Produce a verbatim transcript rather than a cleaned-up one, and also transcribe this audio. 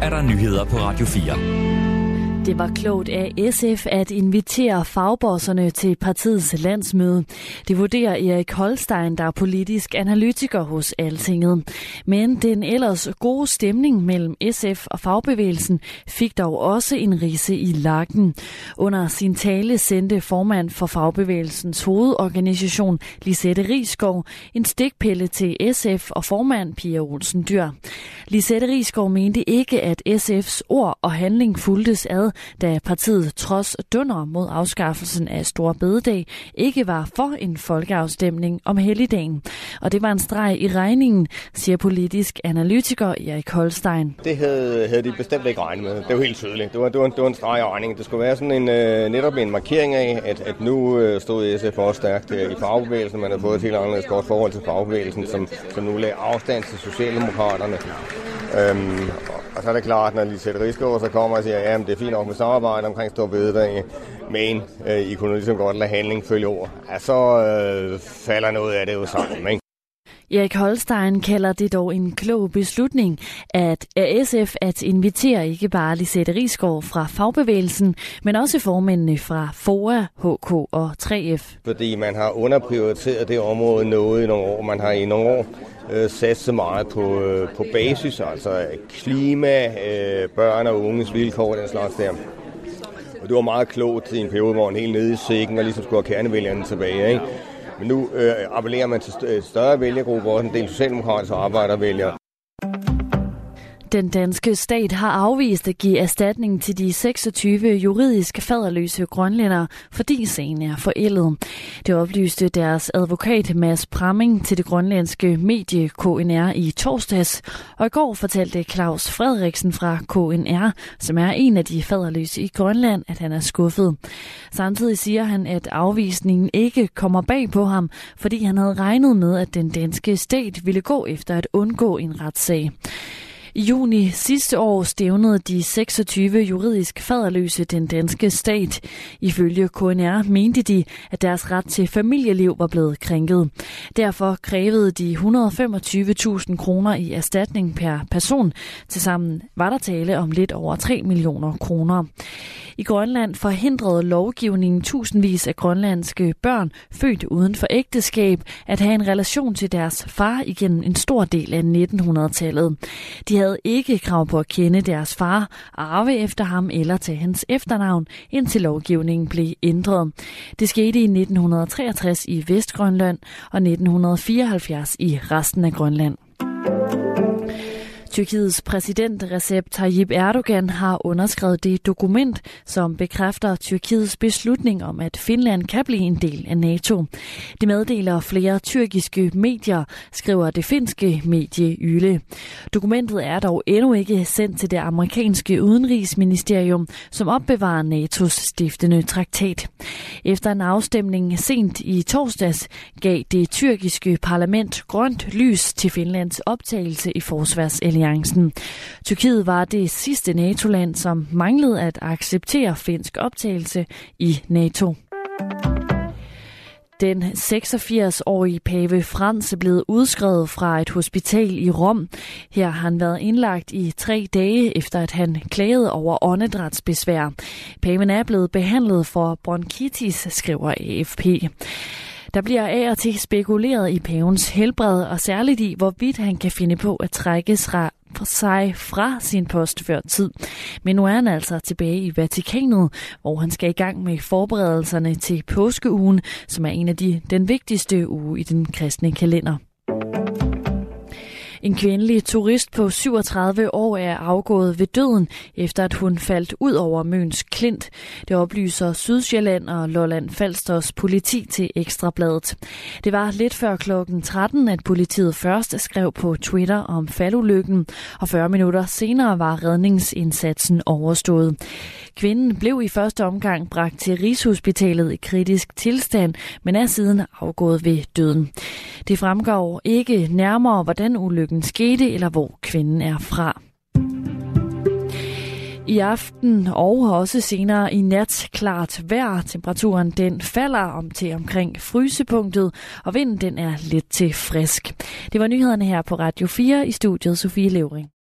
er der nyheder på Radio fire. Det var klogt af S F at invitere fagbosserne til partiets landsmøde. Det vurderer Erik Holstein, der er politisk analytiker hos Altinget. Men den ellers gode stemning mellem S F og fagbevægelsen fik dog også en ridse i lakken. Under sin tale sendte formand for fagbevægelsens hovedorganisation, Lisette Risgaard, en stikpille til S F og formand Pia Olsen Dyhr. Lisette Risgaard mente ikke, at S F's ord og handling fulgtes ad, da partiet trods dunder mod afskaffelsen af Store Bededag ikke var for en folkeafstemning om helligdagen. Og det var en streg i regningen, siger politisk analytiker Erik Holstein. Det havde, havde de bestemt ikke regnet med. Det var helt tydeligt. Det var, det var, en, det var en streg i regningen. Det skulle være sådan en, uh, netop en markering af, at, at nu uh, stod S F også stærkt uh, i fagbevægelsen. Man havde fået et helt anderledes godt forhold til fagbevægelsen, som, som nu lagde afstand til Socialdemokraterne. Um, og så er det klart, når Lisette Risgaard så kommer og siger, at ja, det er fint nok med samarbejde omkring Store Bededag, men øh, I kunne ligesom godt lade handling følge ord. Ja, så øh, falder noget af det jo sammen, ikke? Erik Holstein kalder det dog en klog beslutning at af S F at invitere ikke bare Lisette Risgaard fra fagbevægelsen, men også formændene fra FOA, H K og tre F. Fordi man har underprioriteret det område noget i nogle år. Man har i nogle år øh, sat så meget på, øh, på basis, altså klima, øh, børn og unges vilkår, den slags der. Og det var meget klogt i en periode, hvor man helt nede i sækken og ligesom skulle have kernevælgerne tilbage, ikke? Men nu øh, appellerer man til st- større vælgergrupper, også en del socialdemokratiske arbejdervælgere. Den danske stat har afvist at give erstatning til de seksogtyve juridisk faderløse grønlændere, fordi sagen er forældet. Det oplyste deres advokat Mads Pramming til det grønlandske medie K N R i torsdags, og i går fortalte Claus Frederiksen fra K N R, som er en af de faderløse i Grønland, at han er skuffet. Samtidig siger han, at afvisningen ikke kommer bag på ham, fordi han havde regnet med, at den danske stat ville gå efter at undgå en retssag. I juni sidste år stævnede de seksogtyve juridisk faderløse den danske stat. Ifølge K N R mente de, at deres ret til familieliv var blevet krænket. Derfor krævede de et hundrede og femogtyve tusind kroner i erstatning per person. Tilsammen var der tale om lidt over tre millioner kroner. I Grønland forhindrede lovgivningen tusindvis af grønlandske børn født uden for ægteskab at have en relation til deres far igennem en stor del af nitten hundrede-tallet. De havde ikke krav på at kende deres far, arve efter ham eller tage hans efternavn, indtil lovgivningen blev ændret. Det skete i nitten treogtres i Vestgrønland og nitten fireoghalvfjerds i resten af Grønland. Tyrkiets præsident Recep Tayyip Erdogan har underskrevet det dokument, som bekræfter Tyrkiets beslutning om, at Finland kan blive en del af NATO. Det meddeler flere tyrkiske medier, skriver det finske medie Yle. Dokumentet er dog endnu ikke sendt til det amerikanske udenrigsministerium, som opbevarer NATO's stiftende traktat. Efter en afstemning sent i torsdags gav det tyrkiske parlament grønt lys til Finlands optagelse i forsvarsalliancen. Tyrkiet var det sidste NATO-land, som manglede at acceptere finsk optagelse i NATO. Den seksogfirs-årige pave Frans er blevet udskrevet fra et hospital i Rom. Her har han været indlagt i tre dage, efter at han klagede over åndedrætsbesvær. Paven er blevet behandlet for bronkitis, skriver A F P. Der bliver af og til spekuleret i pavens helbred, og særligt i, hvorvidt han kan finde på at trække sig fra sin post før tid. Men nu er han altså tilbage i Vatikanet, hvor han skal i gang med forberedelserne til påskeugen, som er en af de den vigtigste uge i den kristne kalender. En kvindelig turist på syvogtredive år er afgået ved døden, efter at hun faldt ud over Møns Klint. Det oplyser Sydsjælland og Lolland Falsters politi til Ekstrabladet. Det var lidt før klokken tretten, at politiet først skrev på Twitter om faldulykken, og fyrre minutter senere var redningsindsatsen overstået. Kvinden blev i første omgang bragt til Rigshospitalet i kritisk tilstand, men er siden afgået ved døden. Det fremgår ikke nærmere, hvordan ulykken skete, eller hvor kvinden er fra. I aften og også senere i nat klart vejr. Temperaturen den falder om til omkring frysepunktet, og vinden den er lidt til frisk. Det var nyhederne her på Radio fire i studiet Sofie Levering.